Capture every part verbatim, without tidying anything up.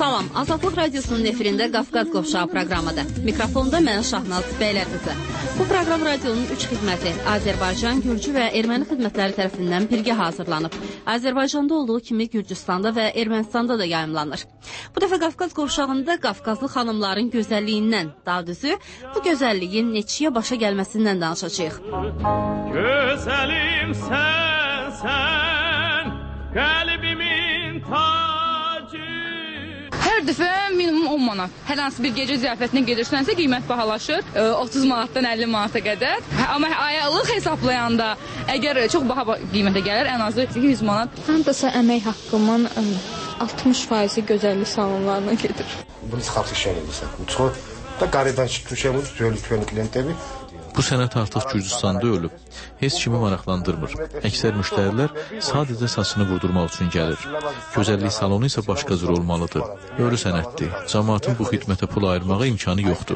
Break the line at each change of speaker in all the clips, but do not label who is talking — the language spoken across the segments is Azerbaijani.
Salam, Azadlıq Radiosunun efirində Qafqaz Qovşağı proqramıdır. Mikrofonda mən Şahnaz Bəylərqızı. Bu proqram radionun üç xidməti Azərbaycan, Gürcü və Erməni xidmətləri tərəfindən birgə hazırlanıb. Azərbaycanda olduğu kimi Gürcüstanda və Ermənistanda da yayımlanır. Bu dəfə Qafqaz Qovşağında Qafqazlı xanımların gözəlliyindən, daha düzü, bu gözəlliyin neçəyə başa gəlməsindən danışacağıq.
Gözəlim sən, sən, qəlbimin tacı.
Hər dəfə minimum on manat. Hər hansı bir gecə ziyafətinə gedirsənsə qiymət bahalaşır. otuz manatdan əlli manata qədər. Amma ayaqlıq hesablayanda əgər çox baha qiymətə gəlir, ən azı yüz manat.
Hansısa əmək haqqımın altmış faizi gözəllik salonlarına gedir.
Близко решение. Çox da qaridən çıxmışıq, söylədik klientlərə.
Bu sənət artıq Gürcüstanda ölüb. Heç kimi maraqlandırmır. Əksər müştərilər sadəcə saçını vurdurmaq üçün gəlir. Gözəllik salonu isə başqa cür olmalıdır. Ölü sənətdir. Cəmaatın bu xidmətə pul ayırmağa imkanı yoxdur.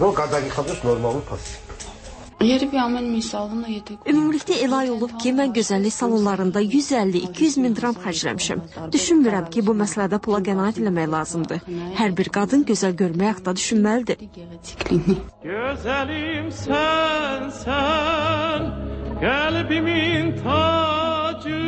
Ümumilikdə elə ay olub ki, mən gözəllik salonlarında yüz əlli iki yüz min dram xərcləmişəm. Düşünmürəm ki, bu məsələdə pula qənaət eləmək lazımdır. Hər bir qadın gözəl görmək haqda düşünməlidir.
Gözəlim sən, sən, qəlbimin tacı,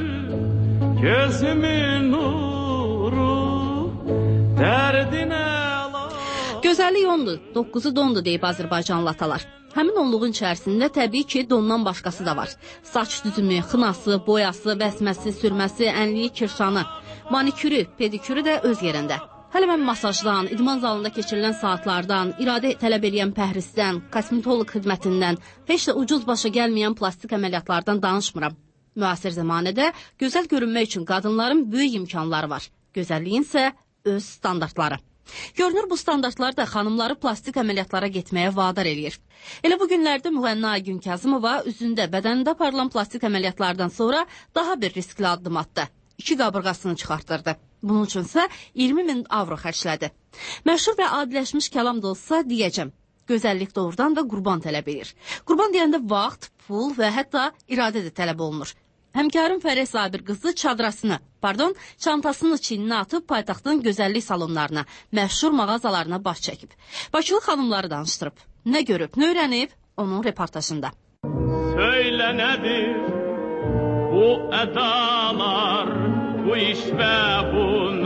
gözümün nuru, dərdinə la.
Gözəllik ondur, doqquzu dondur deyib Azərbaycanlı atalar. Həmin onluğun içərisində təbii ki, dondan başqası da var. Saç düzümü, xınası, boyası, vəsməsi, sürməsi, ənliyi, kirşanı, manikürü, pedikürü də öz yerində. Hələ mən masajdan, idman zalında keçirilən saatlardan, iradə tələb edən pəhrisdən, kosmetoloq xidmətindən, heç də ucuz başa gəlməyən plastik əməliyyatlardan danışmıram. Müasir zamanədə gözəl görünmək üçün qadınların böyük imkanları var. Gözəlliyin isə öz standartları. Görünür, bu standartlar da xanımları plastik əməliyyatlara getməyə vadar eləyir. Elə bu günlərdə Müğənna Aygün Kazımova üzündə, bədənində aparılan plastik əməliyyatlardan sonra daha bir riskli addım atdı. İki qabırğasını çıxartdırdı. Bunun üçünsə iyirmi min avro xərclədi. Məşhur və adiləşmiş kəlam da olsa deyəcəm. Gözəllik doğrudan da qurban tələb edir. Qurban deyəndə vaxt, pul və hətta iradə də tələb olunur. Həmkarım Fərəh Sabir qızı çadrasını, pardon, çantasını çininə atıb paytaxtın gözəllik salonlarına, məşhur mağazalarına baş çəkib. Bakılı xanımları danışdırıb. Nə görüb, nə öyrənib? Onun reportajında.
Söylə nədir bu ədalar, bu iş və bu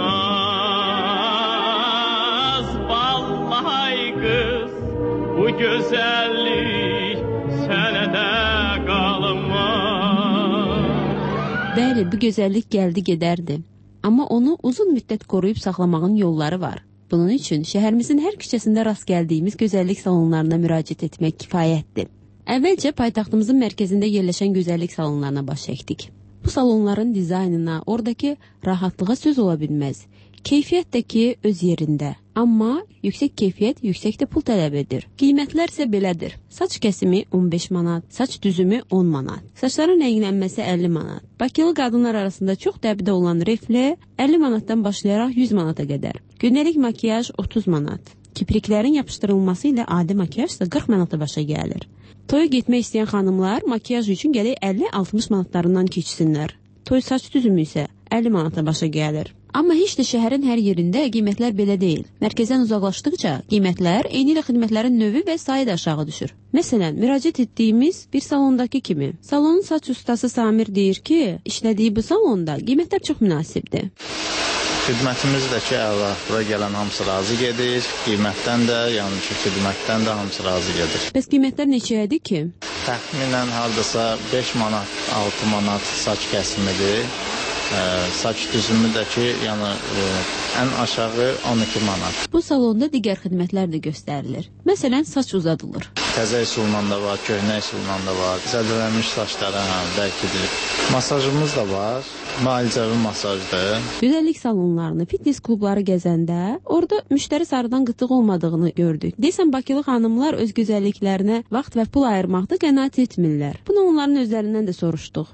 naz, vallahi qız, bu gözəllik sənədə qalmaz.
Bəli, bu gözəllik gəldi gedərdi. Amma onu uzun müddət qoruyub saxlamağın yolları var. Bunun üçün şəhərimizin hər küçəsində rast gəldiyimiz gözəllik salonlarına müraciət etmək kifayətdir. Əvvəlcə paytaxtımızın mərkəzində yerləşən gözəllik salonlarına baş çəkdik. Bu salonların dizaynına, oradakı rahatlığa söz ola bilməz. Keyfiyyət də ki öz yerində. Amma yüksək keyfiyyət yüksək də pul tələb edir. Qiymətlər isə belədir. Saç kəsimi on beş manat, saç düzümü on manat, saçların rənglənməsi əlli manat. Bakılı qadınlar arasında çox dəbidə olan reflə əlli manatdan başlayaraq yüz manata qədər. Gündəlik makiyaj otuz manat. Kipriklərin yapışdırılması ilə adi makiyaj isə qırx manata başa gəlir. Toya getmək istəyən xanımlar makiyaj üçün gərək əlli altmış manatlarından keçsinlər. Toy saç düzümü isə əlli manata başa gəlir. Amma heç də şəhərin hər yerində qiymətlər belə deyil. Mərkəzdən uzaqlaşdıqca qiymətlər eyni ilə xidmətlərin növü və sayı da aşağı düşür. Məsələn, müraciət etdiyimiz bir salondakı kimi. Salonun saç ustası Samir deyir ki, işlədiyi bu salonda qiymətlər çox münasibdir.
Xidmətimiz də ki, əla, bura gələn hamısı razı gedir. Qiymətdən də, yəni ki, xidmətdən də hamısı razı gedir.
Bəs qiymətlər neçəyədir ki?
Təxminən hardasa beş manat, altı manat saç kəsimidir. Ə, saç düzümü də ki, yəni ə, ən aşağı on iki manat.
Bu salonda digər xidmətlər də göstərilir. Məsələn, saç uzadılır.
Təzə üsulla da var, köhnə üsulla da var. Zədələnmiş saçlara hə, bəlkədir. Masajımız da var. Müalicəvi masajdır.
Gözəllik salonlarını, fitness klubları gəzəndə orada müştəri sarıdan qıtlıq olmadığını gördük. Deyəsən, Bakılı xanımlar öz gözəlliklərinə vaxt və pul ayırmaqda qənaət etmirlər. Bunu onların özlərindən də soruşduq.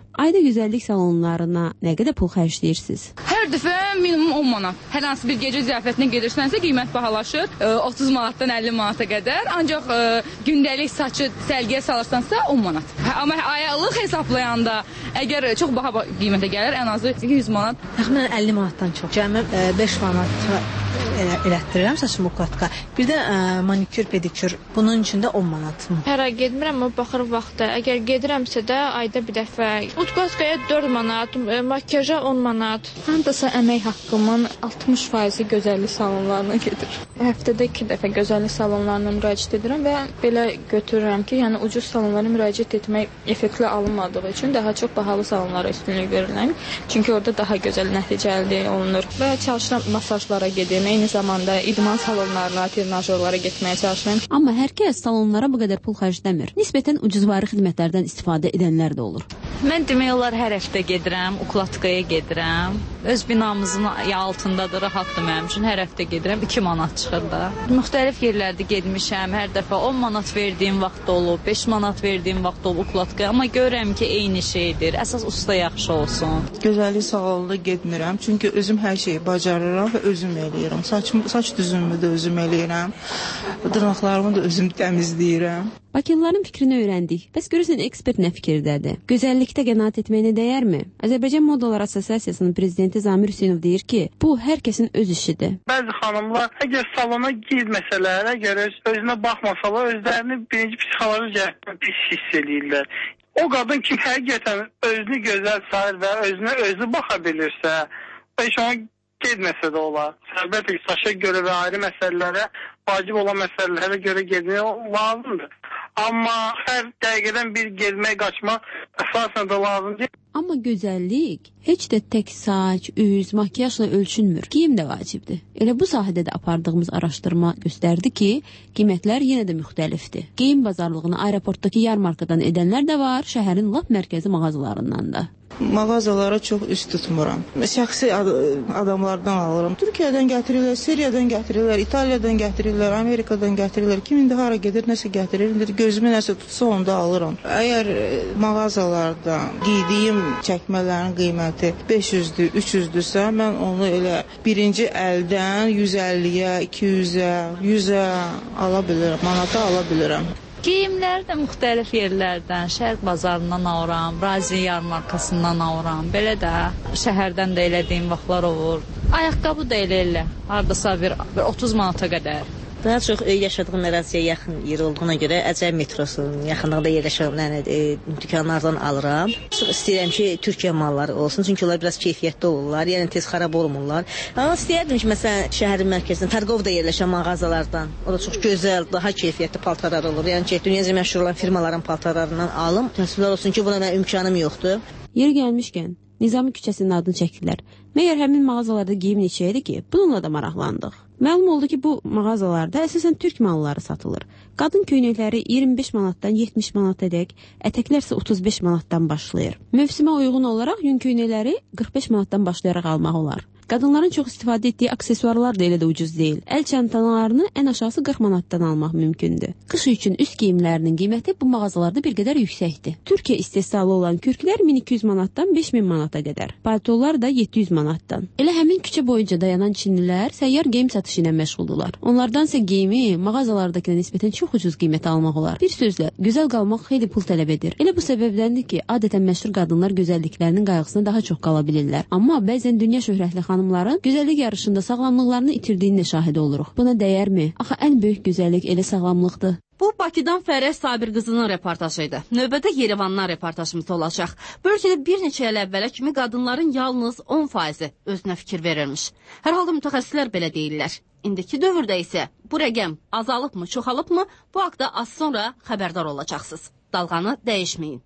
Ayda gözəllik salonlarına nə qədər pul xərcləyirsiniz?
Hər dəfə minimum on manat. Hər hansı bir gecə ziyafətinə gedirsənsə qiymət bahalaşır. otuz manatdan əlli manata qədər. Ancaq ə, gündəlik saçı sərgiyə salırsansa on manat. Amma aylıq hesablayanda əgər çox baha qiymətə gəlir, ən azı yüz manat.
Təxminən əlli manatdan çox. Cəmi beş manat elə, elətdirirəm saçımı ukladka. Bir də ə, manikür, pedikür. Bunun üçün də on manat.
Hər ay getmirəm, amma baxır vaxtda. Əgər gedirəmsə də ayda bir dəfə. Ukladkaya dörd manat, makyaja on manat.
Hardasa əmək haqqımın altmış faizi gözəllik salonlarına gedir. Həftədə iki dəfə gözəllik salonlarına müraciət edirəm və belə götürürəm ki, yəni ucuz salonlara müraciət etmək effektli alınmadığı üçün daha çox bahalı salonlara üstünlük verirəm. Çünki orada daha gözəl nəticə əldə olunur. Və çalışıram masajlara gedim, eyni zamanda idman salonlarına, trenajorlara getməyə çalışıram.
Amma hər kəs salonlara bu qədər pul xərcləmir. Nisbətən ucuzvari xidmətlərdən istifadə edənlər də olur.
Mən demək olar hər həftə gedirəm, ukladkaya gedirəm. Öz binamızın altındadır, rahatdır mənim üçün. Hər həftə gedirəm, iki manat çıxır da. Müxtəlif yerlərdə getmişəm, hər dəfə on manat verdiyim vaxt olub, beş manat verdiyim vaxt olub ukladkaya. Amma görürəm ki, eyni şeydir. Əsas usta yaxşı olsun.
Gözəllik salonuna getmirəm, çünki özüm hər şeyi bacarıram və özüm eləyirəm. Saç, saç düzümümü də özüm eləyirəm. Dırnaqlarımı da özüm təmizləyirəm.
Bakılıların fikrini öyrəndik. Bəs görürsən ekspert nə fikirdədir? Gözəllikdə qənaət etməyinə dəyərmi? Azərbaycan Modalar Assosiasiyasının prezidenti Zamir Hüseynov deyir ki, bu hər kəsin öz işidir.
Bəzi xanımlar əgər salona girməsələr, əgər öz, özünə baxmasalar, özlərini birinci psixoloji cəhətdən pis hiss edirlər. O qadın kim həqiqətən özünü gözəl sayır və özünə özü baxa bilirsə, heç ona getməsə də olar. Əlbəttə ki, saça görə və ayrı məsələlərə, vacib olan məsələlərə görə getmək lazımdır. Amma hər dəqiqədən bir gezmək, qaçmaq əsasən də lazım deyil.
Amma gözəllik heç də tək saç, üz, makyajla ölçünmür. Geyim də vacibdir. Elə bu sahədə də apardığımız araşdırma göstərdi ki, qiymətlər yenə də müxtəlifdir. Geyim bazarlığını aeroportdakı yarmarkadan edənlər də var, şəhərin lap mərkəzi mağazalarından da.
Mağazalara çox üst tutmuram. Şəxsi ad adamlardan alıram. Türkiyədən gətirirlər, Siriyadan gətirirlər, İtaliyadan gətirirlər, Amerikadan gətirirlər. Kim indi hara gedir, nəsə gətirir. İndi gözümə nəsə tutsa onu da alıram. Əgər mağazalarda giydiyim çəkmələrin qiyməti beş yüzdür, üç yüzdürsə, mən onu elə birinci əldən yüz əlliyə, iki yüzə, yüzə ala bilirəm, manata ala bilirəm.
Geyimləri də müxtəlif yerlərdən, Şərq bazarından alıram, Razi yarmarkasından alıram. Belə də şəhərdən də elədiyim vaxtlar olur. Ayaqqabı da elə elə, hardasa bir, bir otuz manata qədər.
Daha çox yaşadığım əraziyə yaxın yer olduğuna görə Əcəb metrosunun yaxınlığında yerləşən e, dükanlardan alıram. Çox istəyirəm ki, Türkiyə malları olsun, çünki onlar biraz keyfiyyətli olurlar, yəni tez xarab olmurlar. Amma istəyərdim ki, məsələn, şəhərin mərkəzində, Targovda yerləşən mağazalardan, o da çox gözəl, daha keyfiyyətli paltarlar olur. Yəni ki, dünyaca məşhur olan firmaların paltarlarından alım. Təəssüflər olsun ki, buna mənim imkanım yoxdur.
Yer gəlmişkən, Nizami küçəsinin adını çəkdilər. Məyər həmin mağazalarda geyim neçəyədir ki, bununla da maraqlandıq. Məlum oldu ki, bu mağazalarda əsasən türk malları satılır. Qadın köynəkləri iyirmi beş manatdan yetmiş manata dək, ətəklər isə otuz beş manatdan başlayır. Mövsümə uyğun olaraq yun köynəkləri qırx beş manatdan başlayaraq almaq olar. Qadınların çox istifadə etdiyi aksesuarlar da elə də ucuz deyil. Əl çantalarını ən aşağısı qırx manatdan almaq mümkündür. Qış üçün üst geyimlərinin qiyməti bu mağazalarda bir qədər yüksəkdir. Türkiyə istehsalı olan kürklər min iki yüz manatdan beş min manata qədər. Paltolar da yeddi yüz manatdan. Elə həmin küçə boyunca dayanan çinlilər səyyar geyim satışı ilə məşğuldurlar. Onlardansa geyimi mağazalardakına nisbətən çox ucuz qiymətə almaq olar. Bir sözlə, gözəl qalmaq xeyli pul tələb edir. Elə bu səbəbdəndir ki, adətən məşhur qadınlar gözəlliklərinin qayğısına daha çox qala bilirlər. Amma bəzən dünya şöhrətli xanımların gözəllik yarışında sağlamlıqlarını itirdiyinə şahid oluruq. Buna dəyərmi? Axı ən böyük gözəllik elə sağlamlıqdır.
Bu Bakıdan Fərəz Sabir qızının reportajı idi. Növbədə Yerevandan reportajımız olacaq. Bu ölkədə bir neçə il əvvələ kimi qadınların yalnız on faizi özünə fikir verirmiş. Hər halda mütəxəssislər belə deyirlər. İndiki dövrdə isə bu rəqəm azalıbmı, çoxalıbmı, bu haqda az sonra xəbərdar olacaqsınız. Dalğanı dəyişməyin.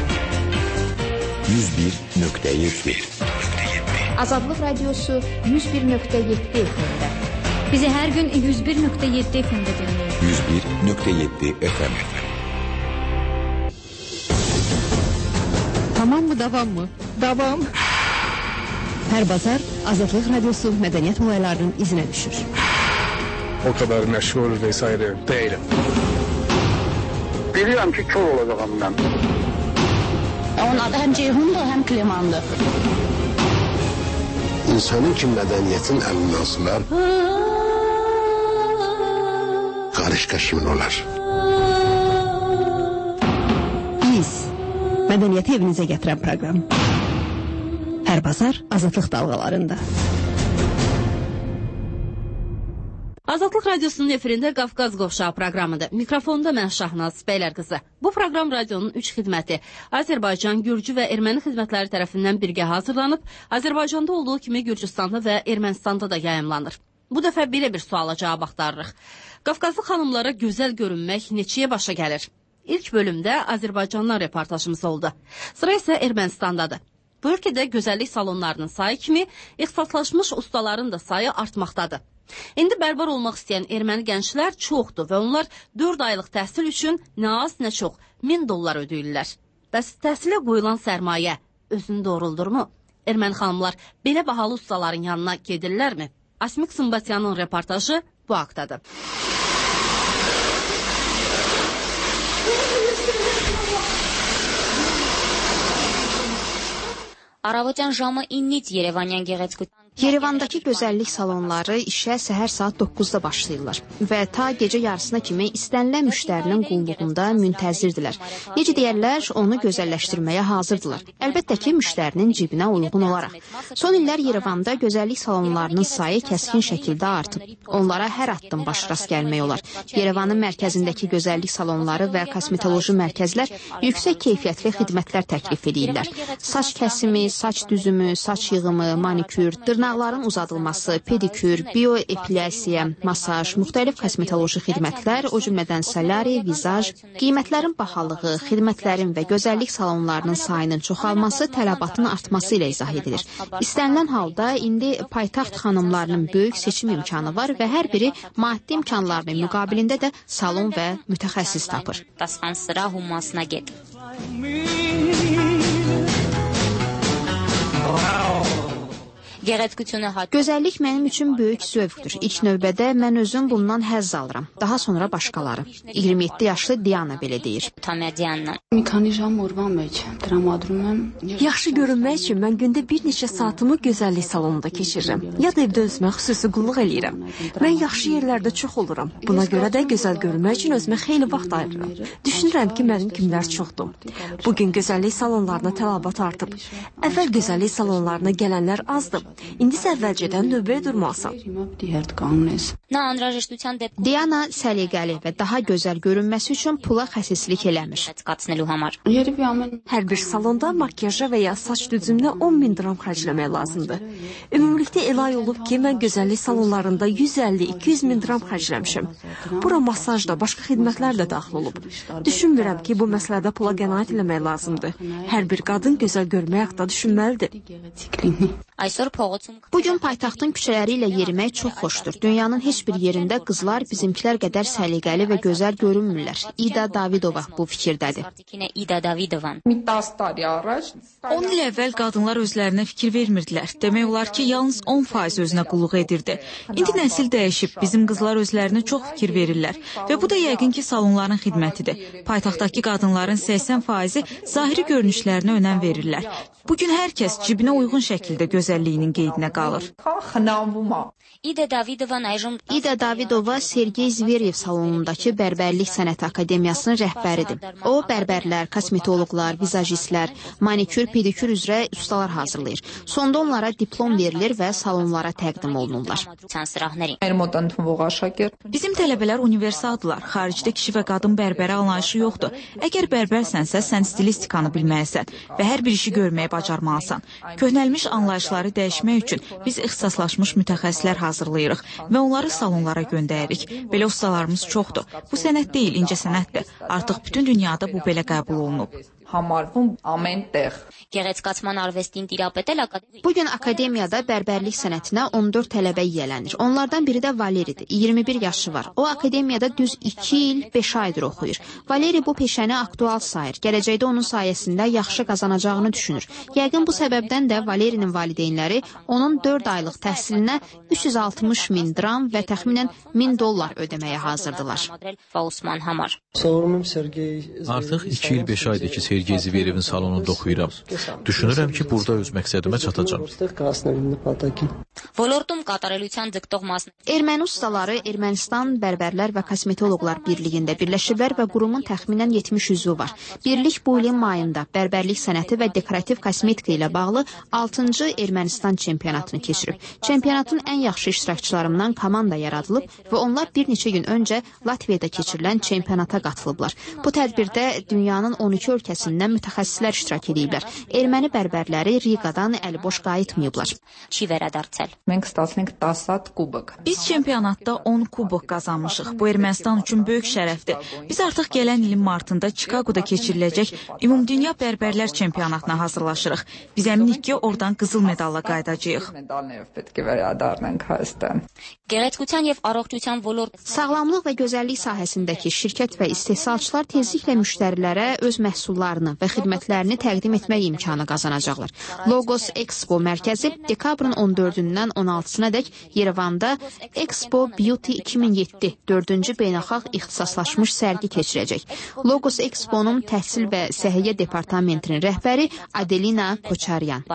yüz bir nöqtə yeddi
Azadlıq Radiosu yüz bir nöqtə yeddi F M-də. Bizi hər gün yüz bir nöqtə yeddi F M-də dinləyin.
yüz bir nöqtə yeddi F M.
Tamam mı, davam mı?
Davam.
Hər bazar Azadlıq Radiosu mədəniyyət olaylarının izinə düşür.
O kadar məşğul vesaire değilim.
Bilirəm ki, kör olacağım mən.
Onun adı həm Ceyhundur, həm Klemandır.
İnsanın ki mədəniyyətin əlindən asılar, qarışqa kimin olar?
Biz, mədəniyyəti evinizə gətirən proqram. Hər bazar Azadlıq dalğalarında.
Azadlıq Radiosunun efirində Qafqaz Qovşağı proqramıdır. Mikrofonda mən Şahnaz Bəylər qızı. Bu proqram radionun üç xidməti Azərbaycan, Gürcü və Erməni xidmətləri tərəfindən birgə hazırlanıb, Azərbaycanda olduğu kimi Gürcüstanda və Ermənistanda da yayımlanır. Bu dəfə belə bir suala cavab axtarırıq. Qafqazlı xanımlara gözəl görünmək neçəyə başa gəlir? İlk bölümdə Azərbaycandan reportajımız oldu. Sıra isə Ermənistandadır. Bu ölkədə gözəllik salonlarının sayı kimi ixtisaslaşmış ustaların da sayı artmaqdadır. İndi bərbar olmaq istəyən erməni gənclər çoxdur və onlar dörd aylıq təhsil üçün nə az, nə çox min dollar ödəyirlər. Bəs təhsilə qoyulan sərmayə özünü doğruldurmu? Erməni xanımlar belə bahalı ustaların yanına gedirlərmi? Asmik Sımbatyanın reportajı bu haqdadır.
Առավոտյան ժամը ինից Երևանյան գեղեցկության
Yerevandakı gözəllik salonları işə səhər saat doqquzda başlayırlar və ta gecə yarısına kimi istənilən müştərinin qulluğunda müntəzirdirlər. Necə deyərlər, onu gözəlləşdirməyə hazırdılar. Əlbəttə ki, müştərinin cibinə uyğun olaraq. Son illər Yerevanda gözəllik salonlarının sayı kəskin şəkildə artıb. Onlara hər addım baş rast gəlmək olar. Yerevanın mərkəzindəki gözəllik salonları və kosmetoloji mərkəzlər yüksək keyfiyyətli xidmətlər təklif edirlər. Saç kəsimi, saç düzümü, saç yığımı, manikür, dırnaqların uzadılması, pedikür, bioepilyasiya, masaj, müxtəlif kosmetoloji xidmətlər, o cümlədən salari, vizaj, qiymətlərin bahalığı, xidmətlərin və gözəllik salonlarının sayının çoxalması tələbatın artması ilə izah edilir. İstənilən halda indi paytaxt xanımlarının böyük seçim imkanı var və hər biri maddi imkanlarının müqabilində də salon və mütəxəssis tapır. Gözəllik mənim üçün böyük zövqdür. İlk növbədə mən özüm bundan həzz alıram. Daha sonra başqaları. iyirmi yeddi yaşlı Diana belə deyir.
Yaxşı görünmək üçün mən gündə bir neçə saatımı gözəllik salonunda keçirirəm. Ya da evdə özümə xüsusi qulluq eləyirəm. Mən yaxşı yerlərdə çox oluram. Buna görə də gözəl görünmək üçün özümə xeyli vaxt ayırıram. Düşünürəm ki, mənim kimlər çoxdur. Bugün gözəllik salonlarına tələbat artıb. Əvvəl gözəllik salonlarına gələnlər azdır. İndi isə əvvəlcədən növbəyə durmalısan.
Diana səliqəli və daha gözəl görünməsi üçün pula xəsislik eləmir.
Hər bir salonda makyaja və ya saç düzümünə on min dram xərcləmək lazımdır. Ümumilikdə elə ay olub ki, mən gözəllik salonlarında yüz əlli iki yüz min dram xərcləmişim. Bura masaj da, başqa xidmətlər də daxil olub. Düşünmürəm ki, bu məsələdə pula qənaət eləmək lazımdır. Hər bir qadın gözəl görmək haqda düşünməlidir.
Bugün paytaxtın küçələri ilə yerimək çox xoşdur. Dünyanın heç bir yerində qızlar bizimkilər qədər səliqəli və gözəl görünmürlər. İda Davidova bu fikirdədir.
on il əvvəl qadınlar özlərinə fikir vermirdilər. Demək olar ki, yalnız on faiz özünə qulluq edirdi. İndi nəsil dəyişib, bizim qızlar özlərinə çox fikir verirlər. Və bu da yəqin ki, salonların xidmətidir. Paytaxtdakı qadınların səksən faizi zahiri görünüşlərinə önəm verirlər. Bugün hər kəs cibinə uyğun şəkildə gözəlliyinin qeydinə qalır.
İda Davidova Sergey Zveryev salonundakı Bərbərlik Sənəti Akademiyasının rəhbəridir. O, bərbərlər, kosmetoloqlar, vizajistlər, manikür, pedikür üzrə ustalar hazırlayır. Sonda onlara diplom verilir və salonlara təqdim olunurlar.
Bizim tələbələr universaldılar. Xaricdə kişi və qadın bərbəri anlayışı yoxdur. Əgər bərbərsənsə, sən stilistikanı bilməlisən və hər bir işi görməyi bacarmalısan. Köhnəlmiş anlayışları dəyişmək üçün biz ixtisaslaşmış mütəxəssislər hazırlayırıq və onları salonlara göndəririk. Belə ustalarımız çoxdur. Bu sənət deyil, incəsənətdir. Artıq bütün dünyada bu belə qəbul olunub.
Bugün akademiyada bərbərlik sənətinə on dörd tələbə yiyələnir. Onlardan biri də Valeridir. iyirmi bir yaşı var. O akademiyada düz iki il beş aydır oxuyur. Valeri bu peşəni aktual sayır. Gələcəkdə onun sayəsində yaxşı qazanacağını düşünür. Yəqin bu səbəbdən də Valerinin valideynləri onun dörd aylıq təhsilinə üç yüz altmış min dram və təxminən min dollar ödəməyə hazırdılar.
Artıq iki il beş aydır ki, Sergey bir gezi bir evin salonunda oxuyuram. Düşünürəm ki, burada öz məqsədimə çatacam.
Erməni ustaları Ermənistan Bərbərlər və Kosmetoloqlar Birliyində birləşiblər və qurumun təxminən yetmiş üzvü var. Birlik bu ilin mayında bərbərlik sənəti və dekorativ kosmetika ilə bağlı altıncı Ermənistan çempionatını keçirib. Çempionatın ən yaxşı iştirakçılarından komanda yaradılıb və onlar bir neçə gün öncə Latviyada keçirilən çempionata qatılıblar. Bu tədbirdə dünyanın on iki ölkəsindən mütəxəssislər iştirak ediblər. Erməni bərbərləri Riqadan əliboş qayıtmayıblar.
Biz çempionatda on kubok qazanmışıq. Bu Ermənistan üçün böyük şərəfdir. Biz artıq gələn ilin martında Çikaqoda keçiriləcək Ümumdünya Bərbərlər çempionatına hazırlaşırıq. Biz əminik ki, oradan qızıl medalla qayıdacağıq.
Sağlamlıq və gözəllik sahəsindəki şirkət və istehsalçılar tezliklə müştərilərə öz məhsullarını və xidmətlərini təqdim etmək imkanı qazanacaqlar. Logos Expo mərkəzi dekabrın on dördündən on altısına dək Yerevanda Expo Beauty iki min yeddi dördüncü beynəlxalq ixtisaslaşmış sərgi keçirəcək. Logos Expo'nun təhsil və səhiyyə departamentinin rəhbəri Adelina Koçaryan.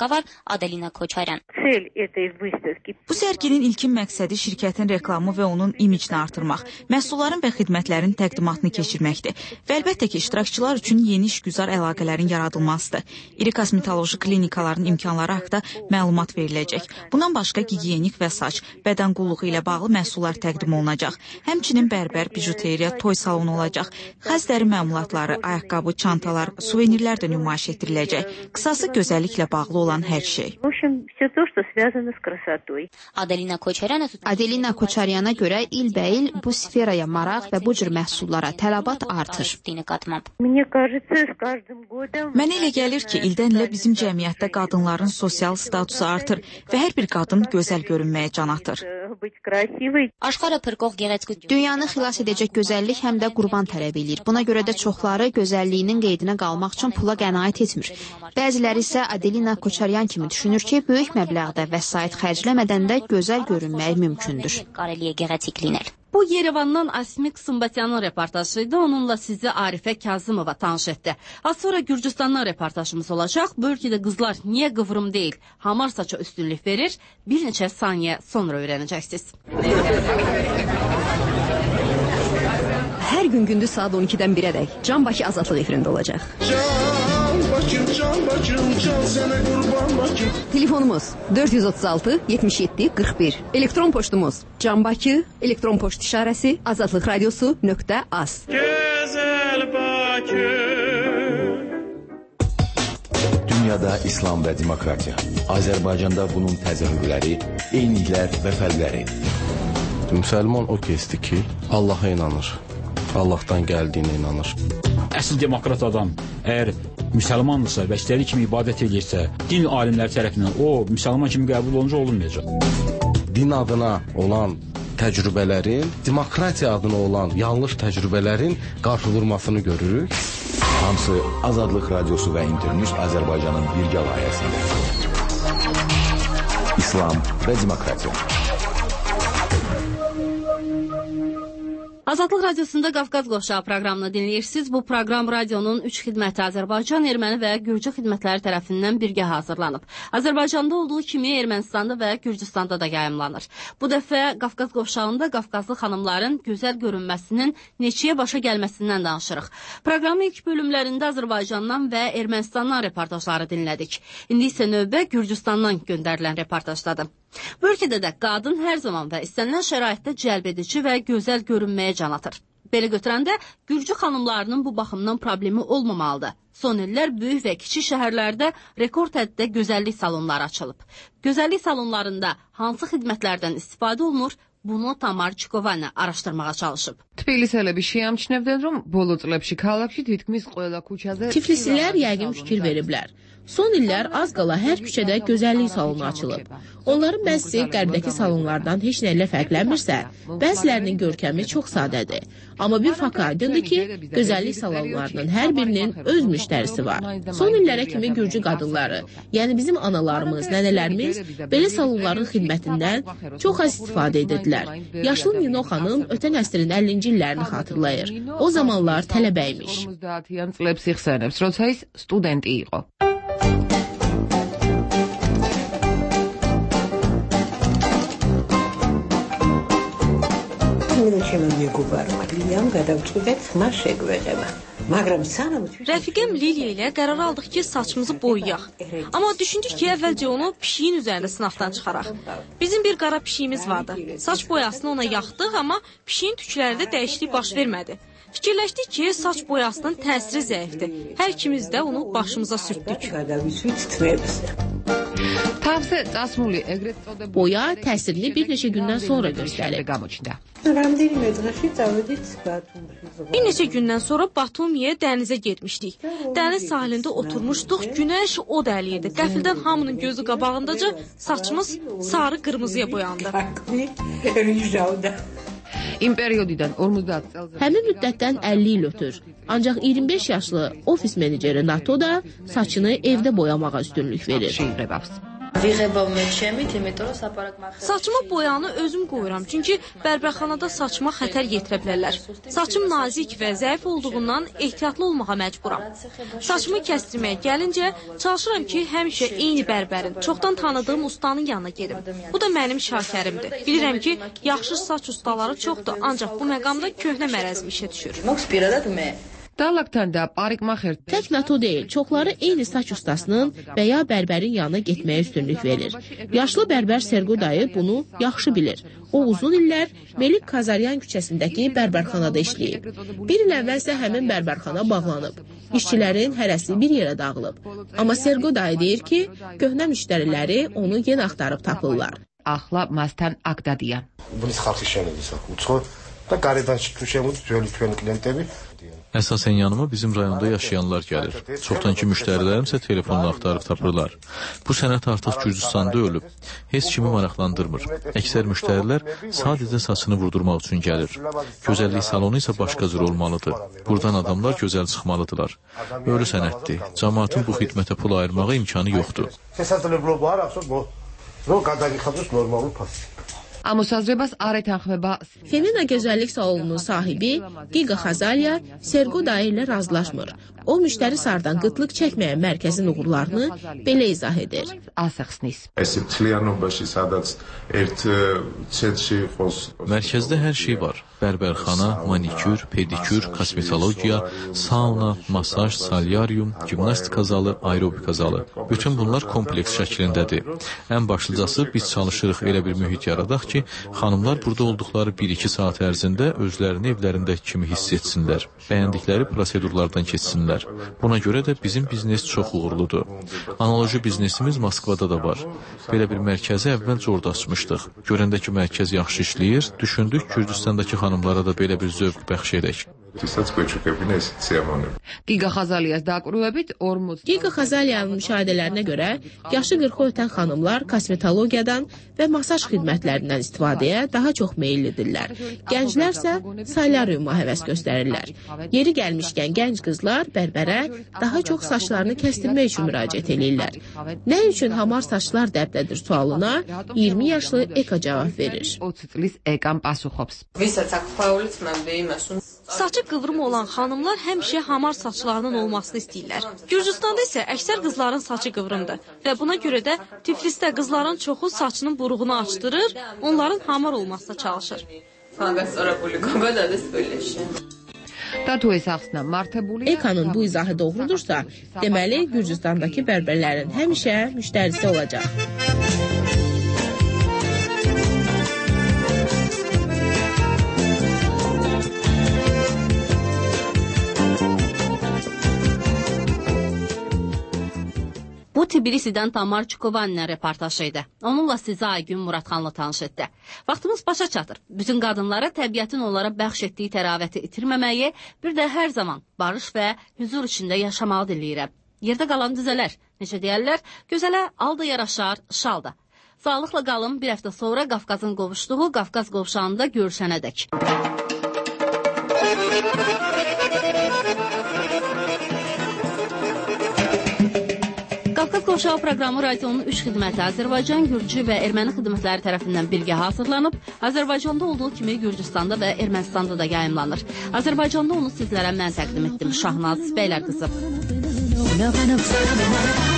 Bu sərginin ilkin məqsədi şirkətin reklamı və onun imicini artırmaq, məhsulların və xidmətlərin təqdimatını keçirməkdir. Və əlbəttə ki, iştirakçılar üçün yeni işgüzar əlaqələrin yaradılmasıdır. İri kosmetoloji klinikaların imkanları haqqında məlumat veriləcək. Bundan başqa gigiyenik və saç, bədən qulluğu ilə bağlı məhsullar təqdim olunacaq. Həmçinin bərbər, bijuteriya, toy salonu olacaq. Xəzdəri məmulatları, ayaqqabı, çantalar, suvenirlər də nümayiş etdiriləcək. Qısası gözəlliklə bağlı olan hər şey.
Adelina Koçaryana görə ilbəil bu sferaya maraq və bu cür məhsullara tələbat artır.
Mənə elə gəlir ki, ildən ilə bizim cəmiyyətdə qadınların sosial statusu artır və hər bir qadın gözəl görünməyə can atır.
Dünyanı xilas edəcək gözəllik həm də qurban tələb edir. Buna görə də çoxları gözəlliyinin qeydinə qalmaq üçün pula qənaət etmir. Bəziləri isə Adelina Koçaryan kimi düşünür ki, böyük məbləğdə vəsait xərcləmədən də gözəl görünmək mümkündür.
Bu Yerevandan Asmik Sımbatyanın reportajıydı. Onunla sizi Arifə Kazımova tanış etdi. Az sonra Gürcüstandan reportajımız olacaq. Bu ölkədə qızlar niyə qıvrım deyil, hamar saça üstünlük verir? Bir neçə saniyə sonra öyrənəcəksiniz.
Hər gün gündüz saat on ikidən birə dək Can Bakı Azadlıq efirində olacaq. Can Bakım, Can Bakım, can sənə qurban Bakım. Telefonumuz dörd yüz otuz altı yetmiş yeddi qırx bir. Elektron poçtumuz Can Bakı, elektron poçt işarəsi azadlıq radiosu nöqtə az. Gözəl Bakı.
Dünyada İslam və demokratiya. Azərbaycanda bunun təzahürləri, eyniliklər və fərqləri.
Müsəlman o kəsdir ki, Allaha inanır. Allahdan gəldiyinə inanır.
Əsl demokrat adam əgər müsəlmandırsa və istədiyi kimi ibadət edirsə, din alimləri tərəfindən o müsəlman kimi qəbul olunca olunmayacaq.
Din adına olan təcrübələrin, demokratiya adına olan yanlış təcrübələrin qarşıdurmasını görürük.
Hamısı Azadlıq Radiosu və İnternews Azərbaycanın birgə layihəsində. İslam və demokratiya.
Azadlıq Radiosunda Qafqaz Qovşağı proqramını dinləyirsiniz. Bu proqram radionun üç xidməti Azərbaycan, Erməni və Gürcü xidmətləri tərəfindən birgə hazırlanıb. Azərbaycanda olduğu kimi Ermənistanda və Gürcüstanda da yayımlanır. Bu dəfə Qafqaz Qovşağında Qafqazlı xanımların gözəl görünməsinin neçəyə başa gəlməsindən danışırıq. Proqramın ilk bölümlərində Azərbaycandan və Ermənistandan reportajları dinlədik. İndi isə növbə Gürcüstandan göndərilən reportajdadır. Bu ölkədə də qadın hər zaman və istənilən şəraitdə cəlbedici və gözəl görünməyə can atır. Belə götürəndə Gürcü xanımlarının bu baxımdan problemi olmamalıdır. Son illər böyük və kiçik şəhərlərdə rekord həddə gözəllik salonları açılıb. Gözəllik salonlarında hansı xidmətlərdən istifadə olunur? Bunu Tamar Çikovani araşdırmağa çalışıb.
Tiflisəlები şiyamçinəvdən rom bolo წლებში ქალაქში თითქმის ყველა ქუჩაზე
Tiflislər yəqin fikir veriblər.
Son illər az qala hər küçədə gözəllik salonu açılıb. Onların bəzisi qərbdəki salonlardan heç nə ilə fərqlənmirsə, bəzilərinin görkəmi çox sadədir. Amma bir fakt aydındır ki, gözəllik salonlarının hər birinin öz müştərisi var. Son illərə kimi gürcü qadınları, yəni bizim analarımız, nənələrimiz belə salonların xidmətindən çox az istifadə edirdilər. Yaşlı Nino xanım ötən əsrin əllinci illərini xatırlayır. O zamanlar tələbə imiş.
Rəfiqəm Liliya ilə qərar aldıq ki, saçımızı boyayaq. Amma düşündük ki, əvvəlcə onu pişiyin üzərində sınaqdan çıxaraq. Bizim bir qara pişiyimiz vardı. Saç boyasını ona yaxdıq, amma pişiyin tüklərində dəyişiklik baş vermədi. Fikirləşdik ki, saç boyasının təsiri zəifdir. Hər ikimiz də onu başımıza sürtdük.
Boya təsirini bir neçə gündən sonra göstərir.
Bir neçə gündən sonra Batumiyə dənizə getmişdik. Dəniz sahilində oturmuşduq, günəş od əliyirdi. Qəfildən hamının gözü qabağındaca saçımız sarı-qırmızıya boyandı.
Həmin müddətdən əlli il ötür. Ancaq iyirmi beş yaşlı ofis meneceri NATO da saçını evdə boyamağa üstünlük verir.
Saçıma boyanı özüm qoyuram, çünki bərbərxanada saçıma xətər yetirə bilərlər. Saçım nazik və zəif olduğundan ehtiyatlı olmağa məcburam. Saçımı kəstirməyə gəlincə, çalışıram ki, həmişə eyni bərbərin, çoxdan tanıdığım ustanın yanına gedim. Bu da mənim şakərimdir. Bilirəm ki, yaxşı saç ustaları çoxdur, ancaq bu məqamda köhnə mərəzim işə düşür.
Tək NATO deyil, çoxları eyni saç ustasının və ya bərbərin yanına getməyə üstünlük verir. Yaşlı bərbər Sergo dayı bunu yaxşı bilir. O uzun illər Melik Kazaryan küçəsindəki bərbərxanada işləyib. Bir il əvvəlsə həmin bərbərxana bağlanıb. İşçilərin hərəsi bir yerə dağılıb. Amma Sergo dayı deyir ki, köhnə müştəriləri onu yenə axtarıb tapırlar.
Axla məsələn Aqdadiyan. Bunu xalq işini edirsə, uçur da qaridən çıxmışıq, tüvəli klientləri.
Əsasən yanıma bizim rayonda yaşayanlar gəlir. Çoxdankı müştərilərim isə telefonla axtarıb tapırlar. Bu sənət artıq Gürcüstanda ölüb. Heç kimi maraqlandırmır. Əksər müştərilər sadəcə saçını vurdurmaq üçün gəlir. Gözəllik salonu isə başqa cür olmalıdır. Buradan adamlar gözəl çıxmalıdırlar. Ölü sənətdir. Cəmaatın bu xidmətə pul ayırmağa imkanı yoxdur.
Femina gözəllik salonunun sahibi Giga Xazalya Sergo dayı ilə razılaşmır. O, müştəri sardan qıtlıq çəkməyən mərkəzin uğurlarını belə izah edir.
Mərkəzdə hər şey var. Bərbərxana, manikür, pedikür, kosmetologiya, sauna, masaj, salyarium, gimnastika zalı, aerobika zalı. Bütün bunlar kompleks şəklindədir. Ən başlıcası biz çalışırıq elə bir mühit yaradaq ki, xanımlar burada olduqları bir iki saat ərzində özlərini evlərindəki kimi hiss etsinlər, bəyəndikləri prosedurlardan keçsinlər. Buna görə də bizim biznes çox uğurludur. Analoji biznesimiz Moskvada da var. Belə bir mərkəzi əvvəlcə orada açmışdıq. Görəndə ki, mərkəz yaxşı işləyir, düşündük Gürcüstandakı xanımlara da belə bir zövq bəxş edək.
Giga Xazalyanın müşahidələrinə görə yaşı qırxı ötən xanımlar kosmetologiyadan və masaj xidmətlərindən istifadəyə daha çox meyillidirlər. Gənclərsə salyariuma həvəs göstərirlər. Yeri gəlmişkən gənc qızlar bərbərə daha çox saçlarını kəstirmək üçün müraciət edirlər. Nə üçün hamar saçlar dəbdədir sualına iyirmi yaşlı Eka cavab verir.
Saçı qıvrım olan xanımlar həmişə hamar saçlarının olmasını istəyirlər. Gürcüstanda isə əksər qızların saçı qıvrımdır və buna görə də Tiflisdə qızların çoxu saçının buruğunu açdırır, onların hamar olmasına çalışır.
Eka'nın bu izahı doğrudursa, deməli Gürcüstandakı bərbərlərin həmişə müştərisi olacaq.
Bu Tbilisidən Tamar Çukovanın reportajı idi. Onunla sizə Aygün Muradxanla tanış etdi. Vaxtımız başa çatır. Bütün qadınlara təbiətin onlara bəxş etdiyi təravəti itirməməyi, bir də hər zaman barış və huzur içində yaşamağı diləyirəm. Yerdə qalan düzələr. Necə deyərlər? Gözələ al da yaraşar, şal da. Sağlıqla qalın, bir həftə sonra Qafqazın qovuşduğu Qafqaz qovşağında görüşənədək. Qafqaz qovşağı proqramı radionun üç xidməti Azərbaycan, Gürcü və Erməni xidmətləri tərəfindən birgə hazırlanıb, Azərbaycanda olduğu kimi Gürcüstanda və Ermənistanda da yayımlanır. Azərbaycanda onu sizlərə mən təqdim etdim. Şahnaz Bəylər qızı.